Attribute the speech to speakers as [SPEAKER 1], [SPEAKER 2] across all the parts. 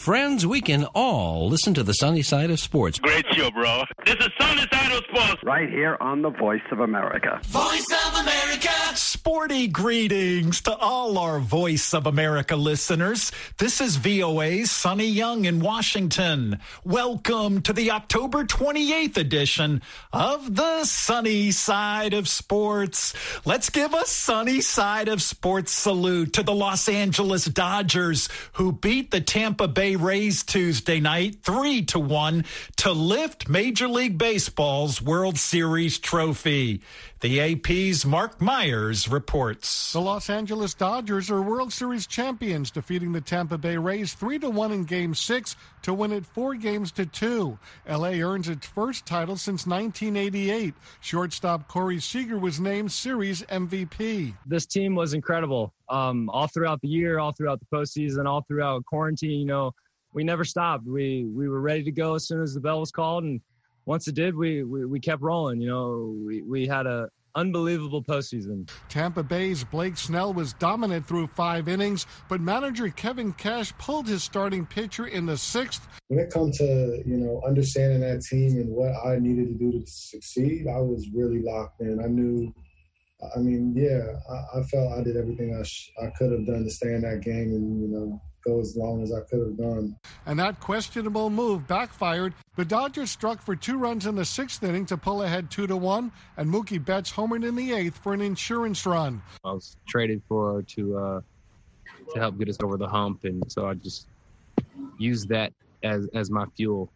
[SPEAKER 1] friends, we can all listen to the sunny side of sports.
[SPEAKER 2] Great show, bro. This is Sunny Side of Sports.
[SPEAKER 3] Right here on the Voice of America.
[SPEAKER 4] Voice of America.
[SPEAKER 5] Sporty greetings to all our Voice of America listeners. This is VOA's Sonny Young in Washington. Welcome to the October 28th edition of the Sunny Side of Sports. Let's give a Sunny Side of Sports salute to the Los Angeles Dodgers, who beat the Tampa Bay Rays Tuesday night 3-1 to lift Major League Baseball's World Series trophy. The AP's Mark Myers reports.
[SPEAKER 6] The Los Angeles Dodgers are World Series champions, defeating the Tampa Bay Rays 3-1 in Game 6 to win it 4-2. L.A. earns its first title since 1988. Shortstop Corey Seager was named Series MVP.
[SPEAKER 7] This team was incredible. All throughout the year, all throughout the postseason, all throughout quarantine, we never stopped. We were ready to go as soon as the bell was called, and once it did, we kept rolling. We had a unbelievable postseason.
[SPEAKER 6] Tampa Bay's Blake Snell was dominant through 5 innings, but manager Kevin Cash pulled his starting pitcher in the 6th.
[SPEAKER 8] When it comes to, understanding that team and what I needed to do to succeed, I was really locked in. I felt I did everything I could have done to stay in that game and, go as long as I could have done.
[SPEAKER 6] And that questionable move backfired. The Dodgers struck for 2 runs in the 6th inning to pull ahead 2-1, and Mookie Betts homered in the 8th for an insurance run.
[SPEAKER 7] I was traded to help get us over the hump, and so I just used that as my fuel.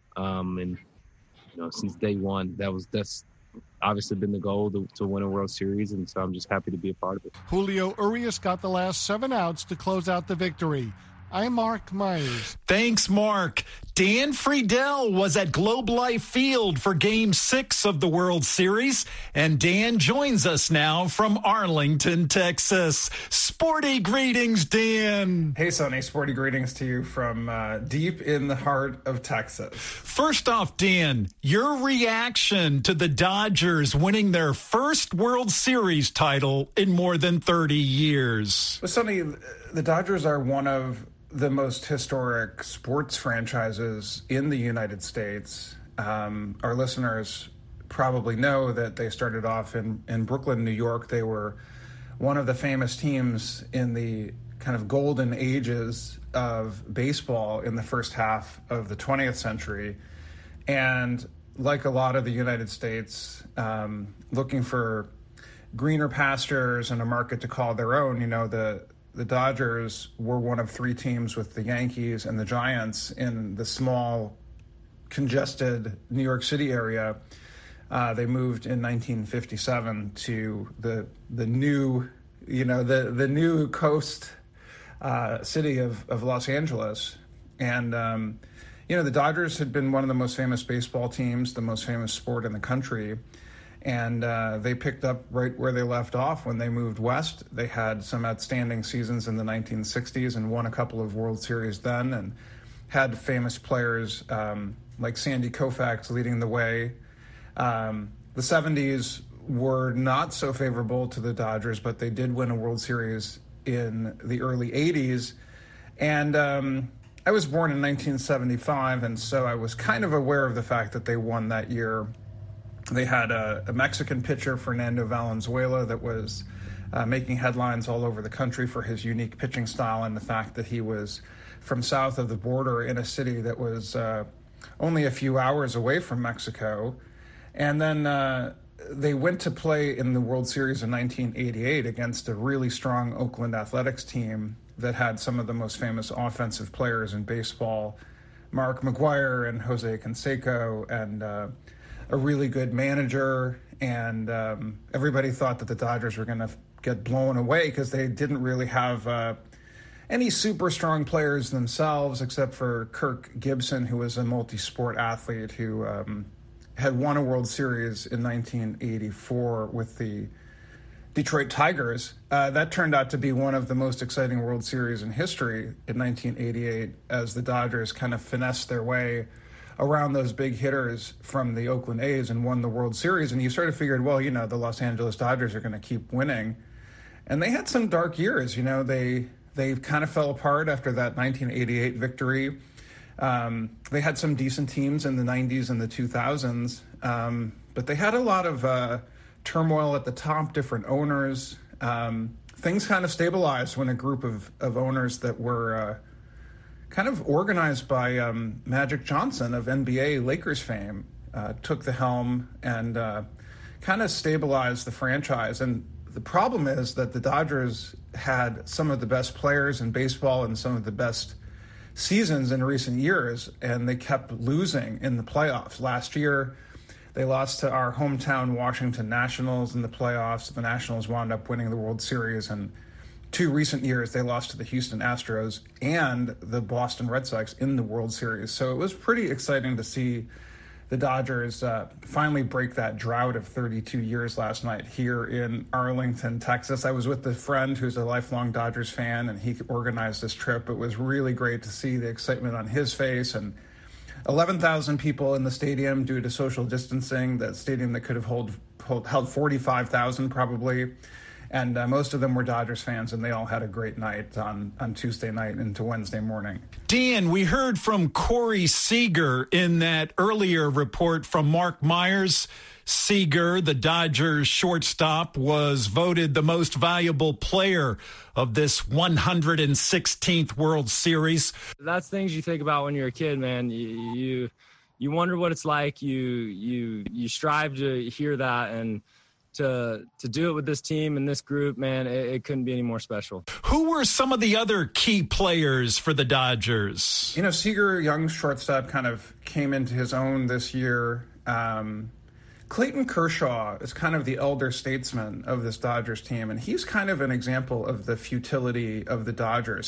[SPEAKER 7] Since day one, that's obviously been the goal to win a World Series, and so I'm just happy to be a part of it.
[SPEAKER 6] Julio Urias got the last 7 outs to close out the victory. I'm Mark Myers.
[SPEAKER 5] Thanks, Mark. Dan Friedel was at Globe Life Field for Game 6 of the World Series, and Dan joins us now from Arlington, Texas. Sporty greetings, Dan.
[SPEAKER 9] Hey, Sonny. Sporty greetings to you from deep in the heart of Texas.
[SPEAKER 5] First off, Dan, your reaction to the Dodgers winning their first World Series title in more than 30 years.
[SPEAKER 9] Well, Sonny, the Dodgers are one of the most historic sports franchises in the United States. Our listeners probably know that they started off in Brooklyn, New York. They were one of the famous teams in the kind of golden ages of baseball in the first half of the 20th century. And like a lot of the United States, looking for greener pastures and a market to call their own, the Dodgers were one of 3 teams with the Yankees and the Giants in the small, congested New York City area. They moved in 1957 to the new, the new coast city of Los Angeles. And, the Dodgers had been one of the most famous baseball teams, the most famous sport in the country. And they picked up right where they left off when they moved west. They had some outstanding seasons in the 1960s and won a couple of World Series then, and had famous players like Sandy Koufax leading the way. The 70s were not so favorable to the Dodgers, but they did win a World Series in the early 80s. And I was born in 1975, and so I was kind of aware of the fact that they won that year. They had a Mexican pitcher, Fernando Valenzuela, that was making headlines all over the country for his unique pitching style and the fact that he was from south of the border in a city that was only a few hours away from Mexico. And then they went to play in the World Series in 1988 against a really strong Oakland Athletics team that had some of the most famous offensive players in baseball, Mark McGwire and Jose Canseco, and a really good manager, and everybody thought that the Dodgers were going to get blown away because they didn't really have any super strong players themselves, except for Kirk Gibson, who was a multi-sport athlete who had won a World Series in 1984 with the Detroit Tigers. That turned out to be one of the most exciting World Series in history in 1988, as the Dodgers kind of finessed their way around those big hitters from the Oakland A's and won the World Series. And you sort of figured, well, the Los Angeles Dodgers are going to keep winning. And they had some dark years. They kind of fell apart after that 1988 victory. They had some decent teams in the 90s and the 2000s, but they had a lot of turmoil at the top, different owners. Things kind of stabilized when a group of owners that were kind of organized by Magic Johnson of NBA Lakers fame took the helm and kind of stabilized the franchise. And the problem is that the Dodgers had some of the best players in baseball and some of the best seasons in recent years, and they kept losing in the playoffs. Last year, they lost to our hometown Washington Nationals in the playoffs. The Nationals wound up winning the World Series, and 2 recent years they lost to the Houston Astros and the Boston Red Sox in the World Series. So it was pretty exciting to see the Dodgers finally break that drought of 32 years last night here in Arlington, Texas. I was with a friend who's a lifelong Dodgers fan, and he organized this trip. It was really great to see the excitement on his face, and 11,000 people in the stadium due to social distancing, that stadium that could have held 45,000 probably. And most of them were Dodgers fans, and they all had a great night on Tuesday night into Wednesday morning.
[SPEAKER 5] Dan, we heard from Corey Seager in that earlier report from Mark Myers. Seager, the Dodgers shortstop, was voted the most valuable player of this 116th World Series.
[SPEAKER 4] That's things you think about when you're a kid, man. You wonder what it's like. You strive to hear that, and to do it with this team and this group, man, it couldn't be any more special.
[SPEAKER 5] Who were some of the other key players for the Dodgers?
[SPEAKER 9] You know, Seager, young shortstop, kind of came into his own this year. Clayton Kershaw is kind of the elder statesman of this Dodgers team, and he's kind of an example of the futility of the Dodgers.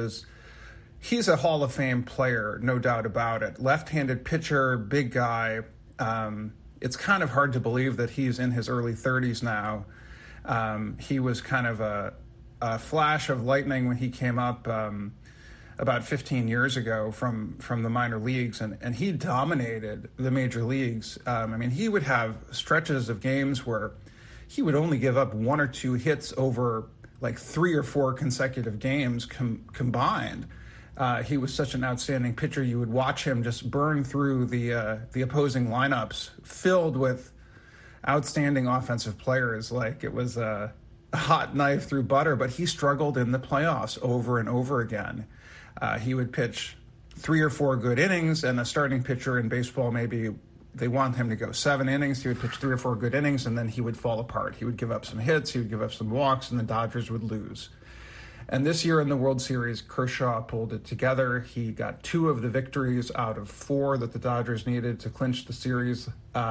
[SPEAKER 9] He's a Hall of Fame player, no doubt about it. Left-handed pitcher, big guy. It's kind of hard to believe that he's in his early 30s now. He was kind of a flash of lightning when he came up about 15 years ago from the minor leagues, and he dominated the major leagues. I mean, he would have stretches of games where he would only give up 1 or 2 hits over like 3 or 4 consecutive games combined. He was such an outstanding pitcher. You would watch him just burn through the opposing lineups filled with outstanding offensive players like it was a hot knife through butter, but he struggled in the playoffs over and over again. He would pitch 3 or 4 good innings, and a starting pitcher in baseball, maybe they want him to go 7 innings. He would pitch 3 or 4 good innings, and then he would fall apart. He would give up some hits, he would give up some walks, and the Dodgers would lose. And this year in the World Series, Kershaw pulled it together. He got 2 of the victories out of 4 that the Dodgers needed to clinch the series.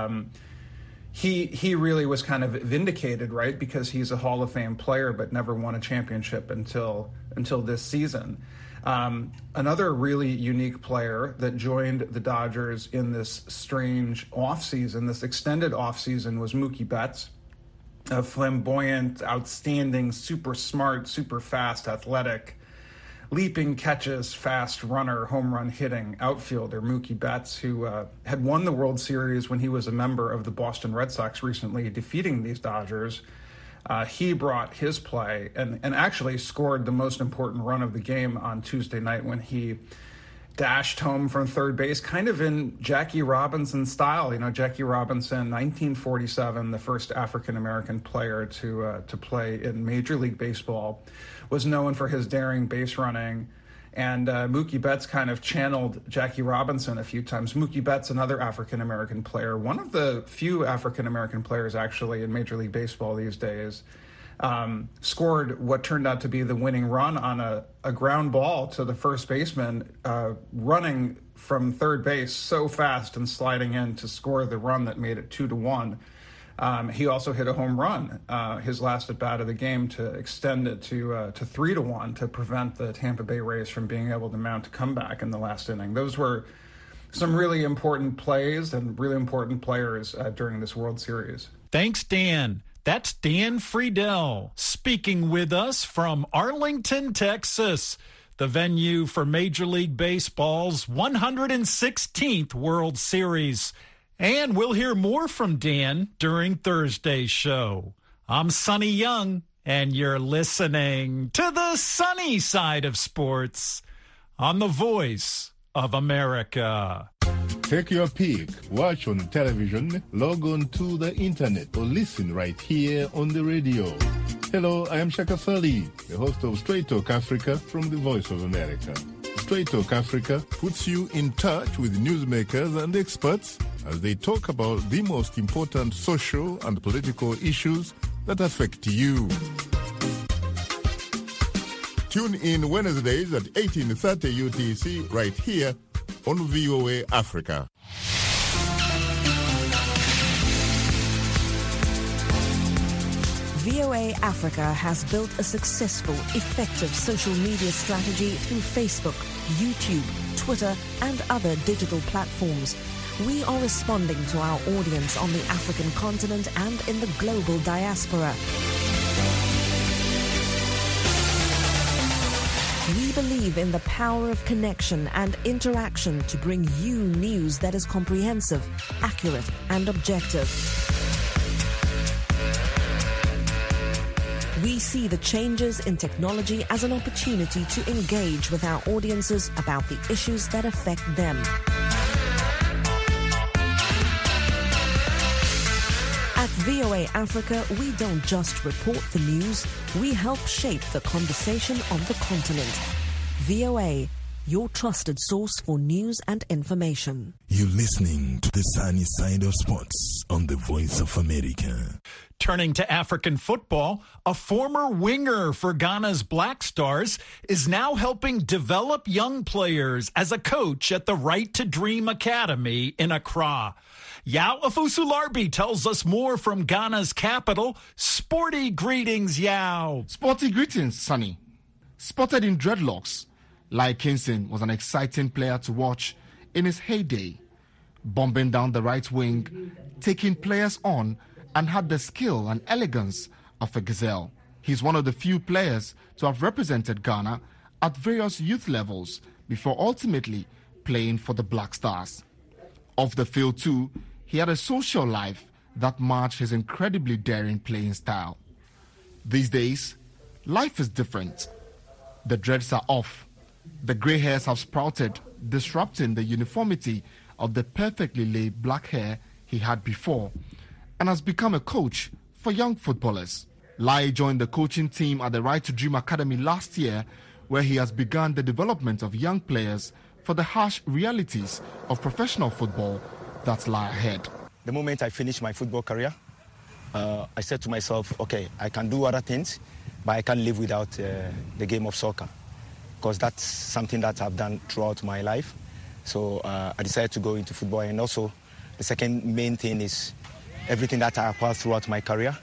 [SPEAKER 9] He really was kind of vindicated, right? Because he's a Hall of Fame player, but never won a championship until this season. Another really unique player that joined the Dodgers in this strange offseason, this extended offseason, was Mookie Betts. A flamboyant, outstanding, super smart, super fast, athletic, leaping catches, fast runner, home run hitting outfielder Mookie Betts, who had won the World Series when he was a member of the Boston Red Sox recently, defeating these Dodgers. He brought his play and actually scored the most important run of the game on Tuesday night when he dashed home from third base, kind of in Jackie Robinson style. You know, Jackie Robinson, 1947, the first African-American player to play in Major League Baseball, was known for his daring base running. And Mookie Betts kind of channeled Jackie Robinson a few times. Mookie Betts, another African-American player, one of the few African-American players actually in Major League Baseball these days, scored what turned out to be the winning run on a ground ball to the first baseman, running from third base so fast and sliding in to score the run that made it 2-1. He also hit a home run, his last at bat of the game, to extend it to 3-1 to prevent the Tampa Bay Rays from being able to mount a comeback in the last inning. Those were some really important plays and really important players during this World Series.
[SPEAKER 5] Thanks, Dan. That's Dan Friedel speaking with us from Arlington, Texas, the venue for Major League Baseball's 116th World Series. And we'll hear more from Dan during Thursday's show. I'm Sonny Young, and you're listening to the sunny side of sports on the voice of America.
[SPEAKER 10] Take your pick, watch on television, log on to the internet, or listen right here on the radio. Hello, I am Shaka Fali, the host of Straight Talk Africa from the Voice of America. Straight Talk Africa puts you in touch with newsmakers and experts as they talk about the most important social and political issues that affect you. Tune in Wednesdays at 18:30 UTC right here on VOA Africa.
[SPEAKER 11] VOA Africa has built a successful, effective social media strategy through Facebook, YouTube, Twitter, and other digital platforms. We are responding to our audience on the African continent and in the global diaspora. We believe in the power of connection and interaction to bring you news that is comprehensive, accurate, and objective. We see the changes in technology as an opportunity to engage with our audiences about the issues that affect them. At VOA Africa, we don't just report the news, we help shape the conversation on the continent. VOA, your trusted source for news and information.
[SPEAKER 12] You're listening to the sunny side of sports on the Voice of America.
[SPEAKER 5] Turning to African football, a former winger for Ghana's Black Stars is now helping develop young players as a coach at the Right to Dream Academy in Accra. Yao Afusu-Larbi tells us more from Ghana's capital. Sporty greetings, Yao.
[SPEAKER 13] Sporty greetings, Sonny. Spotted in dreadlocks, Lai Kingston was an exciting player to watch in his heyday, bombing down the right wing, taking players on, and had the skill and elegance of a gazelle. He's one of the few players to have represented Ghana at various youth levels before ultimately playing for the Black Stars. Off the field too, he had a social life that matched his incredibly daring playing style. These days, life is different. The dreads are off. The grey hairs have sprouted, disrupting the uniformity of the perfectly laid black hair he had before, and has become a coach for young footballers. Lai joined the coaching team at the Right to Dream Academy last year, where he has begun the development of young players for the harsh realities of professional football that lie ahead.
[SPEAKER 14] The moment I finished my football career, I said to myself, okay, I can do other things, but I can't live without the game of soccer, because that's something that I've done throughout my life. So I decided to go into football. And also, the second main thing is everything that I acquired throughout my career,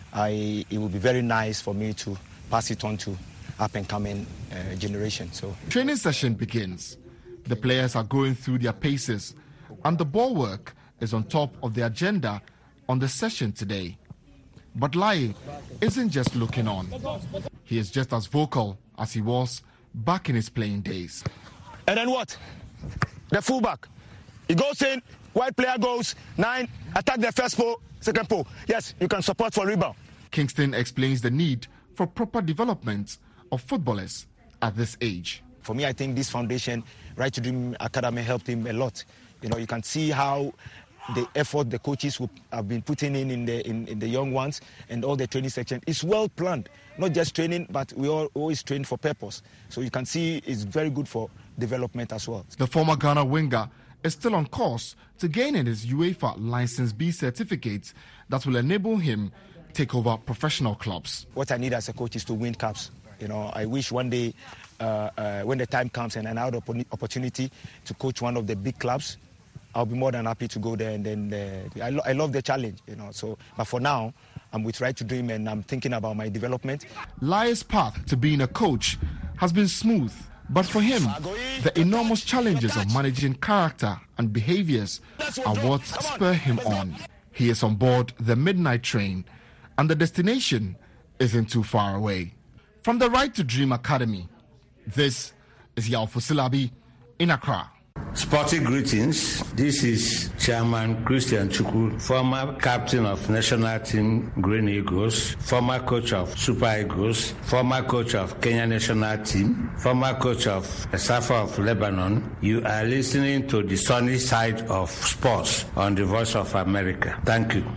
[SPEAKER 14] it would be very nice for me to pass it on to up-and-coming generation. So
[SPEAKER 13] training session begins. The players are going through their paces, and the ball work is on top of the agenda on the session today. But Lai isn't just looking on. He is just as vocal as he was back in his playing days.
[SPEAKER 14] And then what? The fullback. He goes in, white player goes, 9, attack the first pole, second pole. Yes, you can support for rebound.
[SPEAKER 13] Kingston explains the need for proper development of footballers at this age.
[SPEAKER 14] For me, I think this foundation, Right to Dream Academy, helped him a lot. You know, you can see how the effort the coaches have been putting in the young ones, and all the training section is well planned. Not just training, but we all always train for purpose. So you can see it's very good for development as well.
[SPEAKER 13] The former Ghana winger is still on course to gain his UEFA License B certificate that will enable him take over professional clubs.
[SPEAKER 14] What I need as a coach is to win cups. You know, I wish one day when the time comes and I have the opportunity to coach one of the big clubs, I'll be more than happy to go there. And then I love the challenge, you know. So, but for now, I'm with Right to Dream and I'm thinking about my development.
[SPEAKER 13] Lai's path to being a coach has been smooth, but for him, the enormous challenges of managing character and behaviors are what spur him on. He is on board the midnight train, and the destination isn't too far away. From the Right to Dream Academy, this is Yao Afusu-Larbi in Accra.
[SPEAKER 15] Sporting greetings. This is Chairman Christian Chukwu, former captain of national team Green Eagles, former coach of Super Eagles, former coach of Kenya national team, former coach of Safa of Lebanon. You are listening to the sunny side of sports on the Voice of America. Thank you.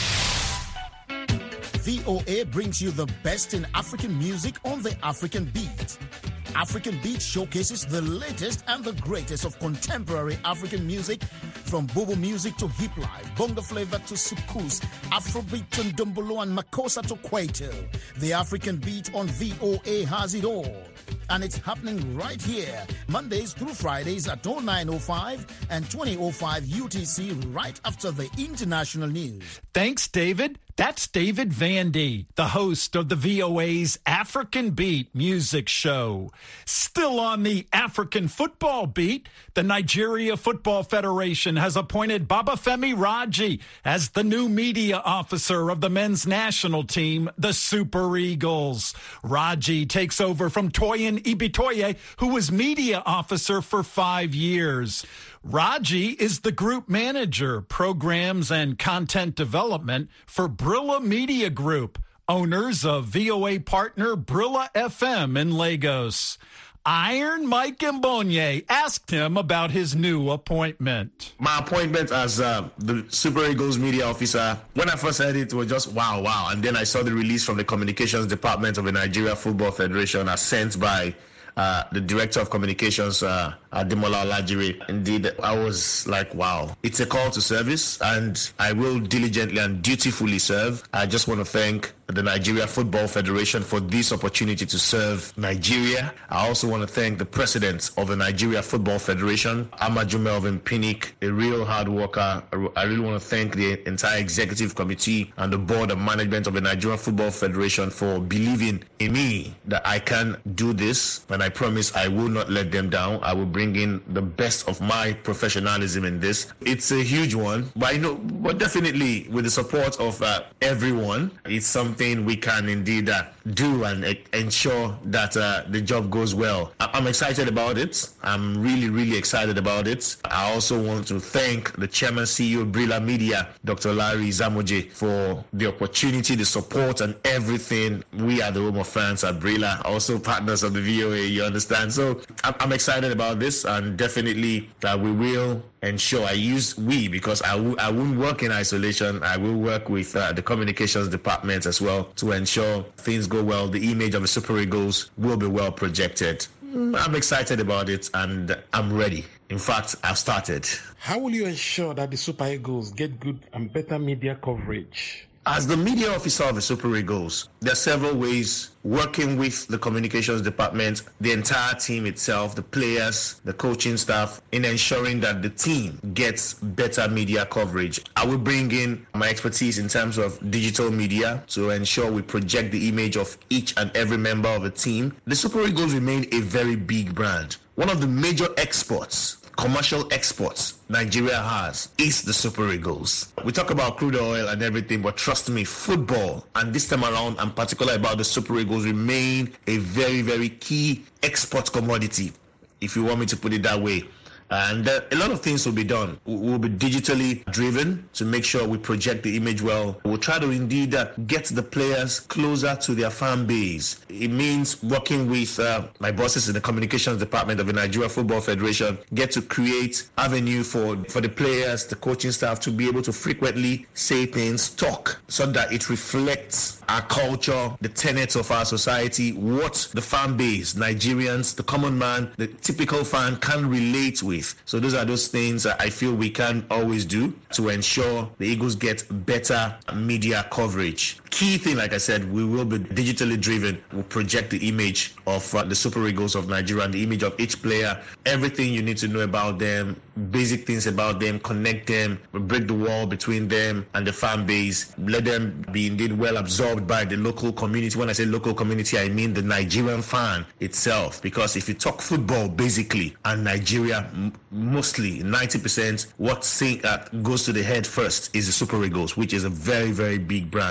[SPEAKER 16] VOA brings you the best in African music on the African Beat. African Beat showcases the latest and the greatest of contemporary African music, from Bobo music to hip life, bongo flavor to soukous, Afrobeat to Ndombolo and Makossa to Kwaito. The African Beat on VOA has it all. And it's happening right here, Mondays through Fridays at 09:05 and 20:05 UTC, right after the international news.
[SPEAKER 5] Thanks, David. That's David Vandy, the host of the VOA's African Beat music show. Still on the African football beat, the Nigeria Football Federation has appointed Babafemi Raji as the new media officer of the men's national team, the Super Eagles. Raji takes over from Toyin Ibitoye, who was media officer for 5 years. Raji is the group manager, programs and content development for Brilla Media Group, owners of VOA partner Brilla FM in Lagos. Iron Mike Mbonye asked him about his new appointment.
[SPEAKER 17] My appointment as the Super Eagles media officer, when I first heard it was just wow. And then I saw the release from the communications department of the Nigeria Football Federation as sent by the director of communications, Ademola Olajire. Indeed, I was like, wow, it's a call to service, and I will diligently and dutifully serve. I just want to thank the Nigeria Football Federation for this opportunity to serve Nigeria. I also want to thank the president of the Nigeria Football Federation, Amaju Melvin Pinnick, a real hard worker. I really want to thank the entire executive committee and the board of management of the Nigeria Football Federation for believing in me that I can do this, and I promise I will not let them down. I will bring in the best of my professionalism in this. It's a huge one, but definitely with the support of everyone, it's something we can indeed do and ensure that the job goes well. I'm excited about it. I'm really excited about it. I also want to thank the chairman CEO of Brilla Media, Dr. Larry Zamoje, for the opportunity, the support, and everything. We are the home of fans at Brilla, also partners of the VOA, you understand. So I'm excited about this, and definitely we will ensure. I use we because I won't work in isolation. I will work with the communications department as well to ensure things go well. The image of the Super Eagles will be well projected. I'm excited about it, and I'm ready. In fact, I've started.
[SPEAKER 18] How will you ensure that the Super Eagles get good and better media coverage?
[SPEAKER 17] As the media officer of the Super Eagles, there are several ways working with the communications department, the entire team itself, the players, the coaching staff, in ensuring that the team gets better media coverage. I will bring in my expertise in terms of digital media to ensure we project the image of each and every member of the team. The Super Eagles remain a very big brand. One of the major exports, commercial exports Nigeria has is the Super Eagles. We talk about crude oil and everything, but trust me, football, and this time around, I'm particular about the Super Eagles, remain a very key export commodity, if you want me to put it that way. And a lot of things will be done. We'll be digitally driven to make sure we project the image well. We'll try to indeed get the players closer to their fan base. It means working with my bosses in the communications department of the Nigeria Football Federation, get to create avenue for the players, the coaching staff to be able to frequently say things, talk, so that it reflects our culture, the tenets of our society, what the fan base, Nigerians, the common man, the typical fan can relate with. So those are those things that I feel we can always do to ensure the Eagles get better media coverage. Key thing, like I said, we will be digitally driven. We'll project the image of the Super Eagles of Nigeria and the image of each player, everything you need to know about them, basic things about them, connect them, break the wall between them and the fan base, let them be indeed well absorbed by the local community. When I say local community, I mean the Nigerian fan itself, because if you talk football basically and Nigeria, mostly 90% what goes to the head first is the Super Eagles, which is a very big brand. So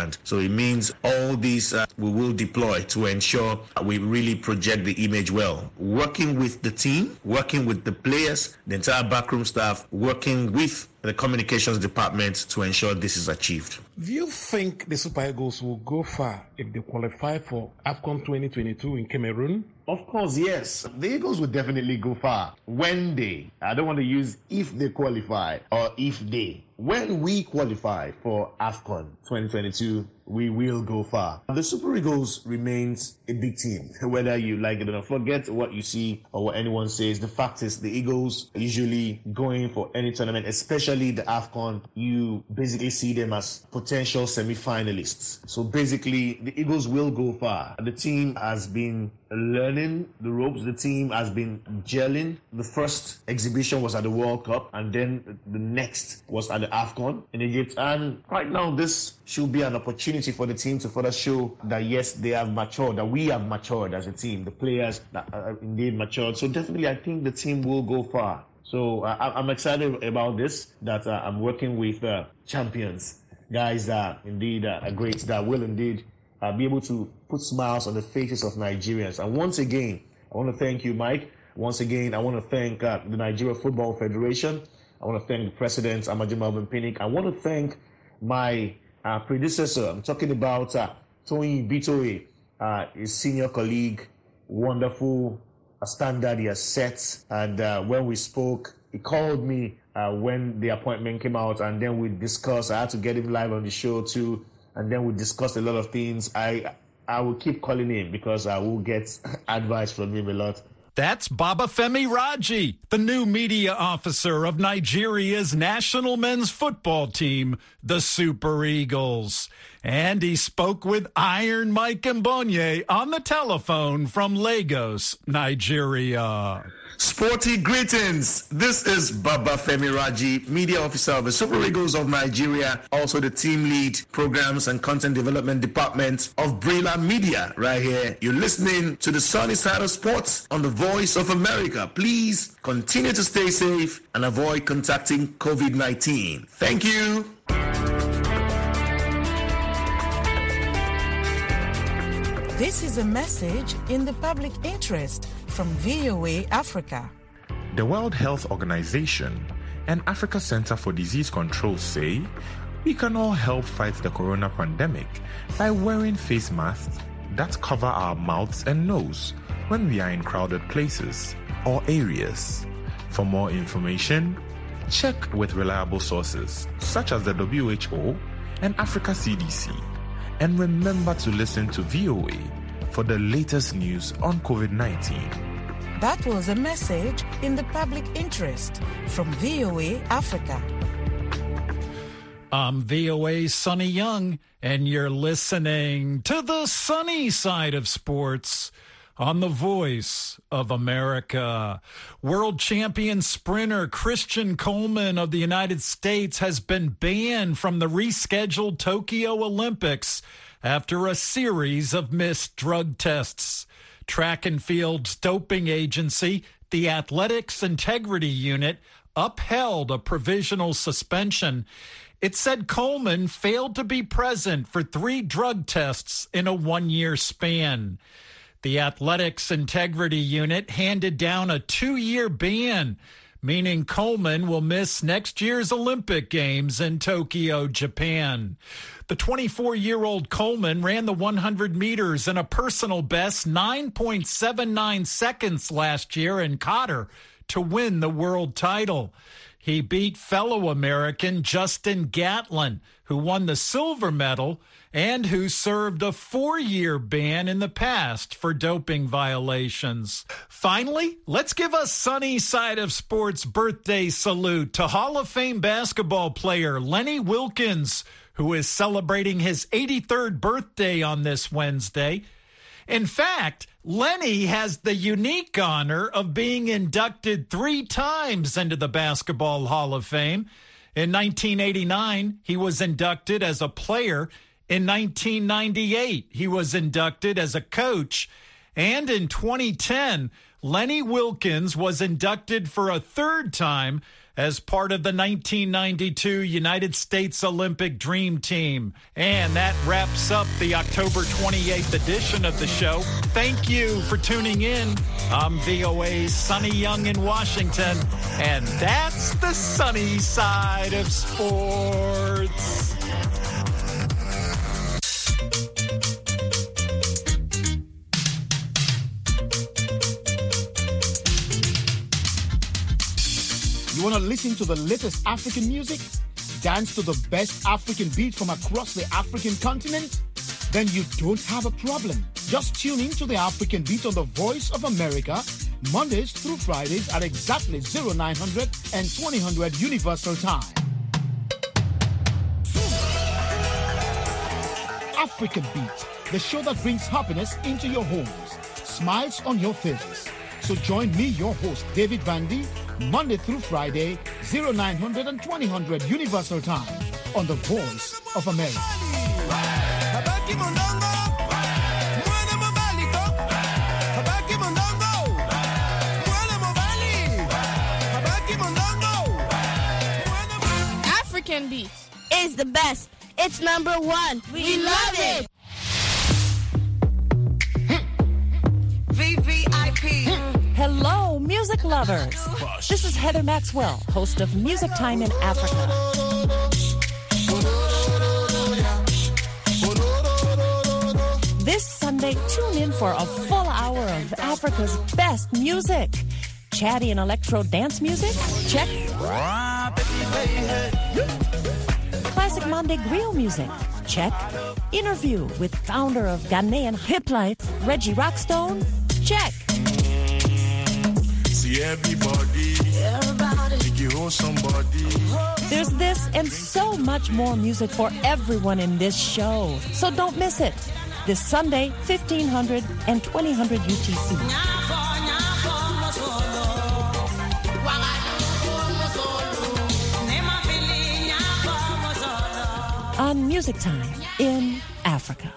[SPEAKER 17] it means all these we will deploy to ensure we really project the image well. Working with the team, working with the players, the entire backroom staff, working with the communications department to ensure this is achieved.
[SPEAKER 18] Do you think the Super Eagles will go far if they qualify for AFCON 2022 in Cameroon?
[SPEAKER 19] Of course, yes. The Eagles will definitely go far when they, I don't want to use if they qualify or if they. When we qualify for AFCON 2022, we will go far. The Super Eagles remains a big team, whether you like it or not. Forget what you see or what anyone says. The fact is the Eagles usually going for any tournament, especially the AFCON, you basically see them as potential semi-finalists. So basically, the Eagles will go far. The team has been learning the ropes. The team has been gelling. The first exhibition was at the World Cup, and then the next was at the AFCON in Egypt. And right now, this should be an opportunity for the team to further show that, yes, they have matured, that we have matured as a team. The players that are indeed matured. So definitely, I think the team will go far. So I'm excited about this, that I'm working with champions, guys that indeed are great, that will indeed be able to put smiles on the faces of Nigerians. And once again, I want to thank you, Mike. Once again, I want to thank the Nigeria Football Federation. I want to thank the president, Amaju Melvin Pinnick. I want to thank my predecessor. I'm talking about Tony Bitoe, his senior colleague, wonderful standard he has set. And when we spoke, he called me when the appointment came out, and then we discussed. I had to get him live on the show too. And then we discussed a lot of things. I will keep calling him because I will get advice from him a lot.
[SPEAKER 5] That's Babafemi Raji, the new media officer of Nigeria's national men's football team, the Super Eagles. And he spoke with Iron Mike Mbonye on the telephone from Lagos, Nigeria.
[SPEAKER 17] Sporty greetings. This is Babafemi Raji, media officer of the Super Eagles of Nigeria, also the team lead, programs and content development department of Brila Media right here. You're listening to the Sunny Side of Sports on the Voice of America. Please continue to stay safe and avoid contacting COVID-19. Thank you.
[SPEAKER 20] This is a message in the public interest from VOA Africa.
[SPEAKER 21] The World Health Organization and Africa Center for Disease Control say we can all help fight the corona pandemic by wearing face masks that cover our mouths and nose when we are in crowded places or areas. For more information, check with reliable sources such as the WHO and Africa CDC. And remember to listen to VOA for the latest news on COVID-19.
[SPEAKER 20] That was a message in the public interest from VOA Africa.
[SPEAKER 5] I'm VOA's Sonny Young, and you're listening to the sunny side of sports on the Voice of America. World champion sprinter Christian Coleman of the United States has been banned from the rescheduled Tokyo Olympics after a series of missed drug tests. Track and Field's doping agency, the Athletics Integrity Unit, upheld a provisional suspension. It said Coleman failed to be present for 3 drug tests in a 1-year span. The Athletics Integrity Unit handed down a 2-year ban, meaning Coleman will miss next year's Olympic Games in Tokyo, Japan. The 24-year-old Coleman ran the 100 meters in a personal best 9.79 seconds last year in Qatar to win the world title. He beat fellow American Justin Gatlin, who won the silver medal and who served a 4-year ban in the past for doping violations. Finally, let's give a sunny side of sports birthday salute to Hall of Fame basketball player Lenny Wilkens, who is celebrating his 83rd birthday on this Wednesday. In fact, Lenny has the unique honor of being inducted 3 times into the Basketball Hall of Fame. In 1989, he was inducted as a player. In 1998, he was inducted as a coach. And in 2010, Lenny Wilkens was inducted for a 3rd time as part of the 1992 United States Olympic Dream Team. And that wraps up the October 28th edition of the show. Thank you for tuning in. I'm VOA's Sonny Young in Washington, and that's the sunny side of sports.
[SPEAKER 16] You want to listen to the latest African music? Dance to the best African beats from across the African continent? Then you don't have a problem. Just tune in to the African Beat on the Voice of America, Mondays through Fridays at exactly 0900 and 2000 Universal Time. African Beat, the show that brings happiness into your homes, smiles on your faces. So join me, your host, David Bandy, Monday through Friday, 0900 and 2000 Universal Time on the Voice of America.
[SPEAKER 1] African Beat is the best. It's number one. We love it.
[SPEAKER 22] VVIP.
[SPEAKER 11] Hello, music lovers. This is Heather Maxwell, host of Music Time in Africa. This Sunday, tune in for a full hour of Africa's best music. Chatty and electro dance music? Check. Classic Monday griot music? Check. Interview with founder of Ghanaian Hip Life, Reggie Rockstone? Check.
[SPEAKER 22] See everybody. Make you hold somebody.
[SPEAKER 11] There's this and so much more music for everyone in this show. So don't miss it. This Sunday, 1500 and 2000 UTC. On Music Time in Africa.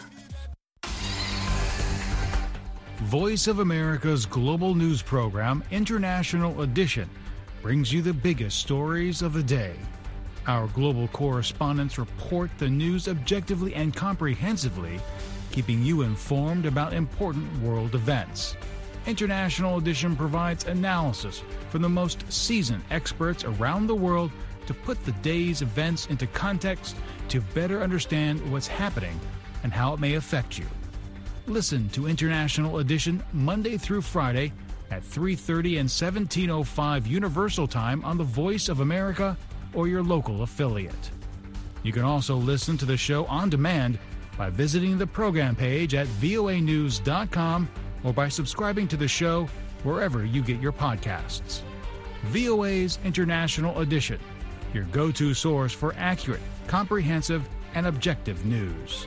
[SPEAKER 23] Voice of America's global news program, International Edition, brings you the biggest stories of the day. Our global correspondents report the news objectively and comprehensively, keeping you informed about important world events. International Edition provides analysis from the most seasoned experts around the world to put the day's events into context to better understand what's happening and how it may affect you. Listen to International Edition Monday through Friday at 3:30 and 17:05 Universal Time on the Voice of America or your local affiliate. You can also listen to the show on demand by visiting the program page at voanews.com or by subscribing to the show wherever you get your podcasts. VOA's International Edition, your go-to source for accurate, comprehensive, and objective news.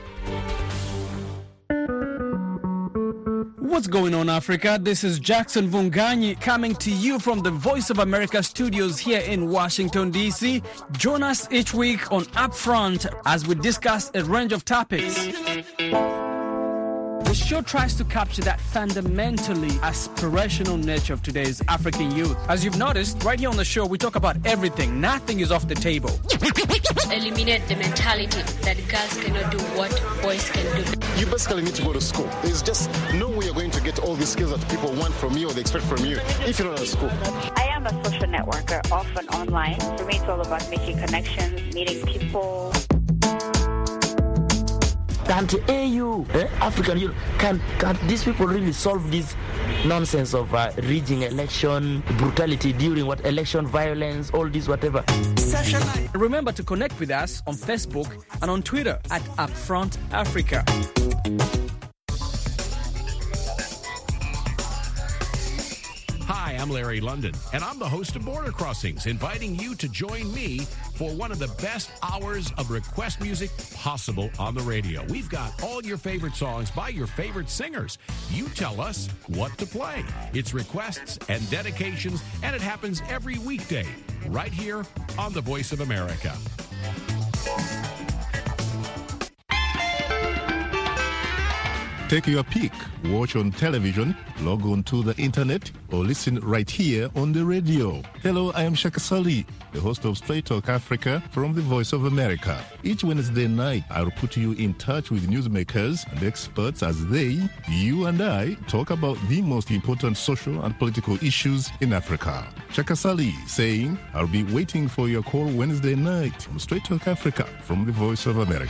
[SPEAKER 24] What's going on, Africa? This is Jackson Vunganyi coming to you from the Voice of America studios here in Washington, D.C. Join us each week on Upfront as we discuss a range of topics. The show tries to capture that fundamentally aspirational nature of today's African youth. As you've noticed, right here on the show, we talk about everything. Nothing is off the table.
[SPEAKER 25] Eliminate the mentality that girls cannot do what boys can do.
[SPEAKER 26] You basically need to go to school. There's just no way you're going to get all the skills that people want from you or they expect from you if you're not at school.
[SPEAKER 27] I am a social networker, often online. For me, it's all about making connections, meeting people.
[SPEAKER 28] Can't AU, African Youth, can these people really solve this nonsense of rigging election, brutality during election violence, all this whatever?
[SPEAKER 24] Remember to connect with us on Facebook and on Twitter at Upfront Africa.
[SPEAKER 29] Hi, I'm Larry London, and I'm the host of Border Crossings, inviting you to join me for one of the best hours of request music possible on the radio. We've got all your favorite songs by your favorite singers. You tell us what to play. It's requests and dedications, and it happens every weekday right here on the Voice of America.
[SPEAKER 2] Take your pick. Watch on television, log on to the internet, or listen right here on the radio. Hello, I am Shaka Sali, the host of Straight Talk Africa from the Voice of America. Each Wednesday night, I'll put you in touch with newsmakers and experts as they, you and I, talk about the most important social and political issues in Africa. Shaka Sali saying, I'll be waiting for your call Wednesday night on Straight Talk Africa from the Voice of America.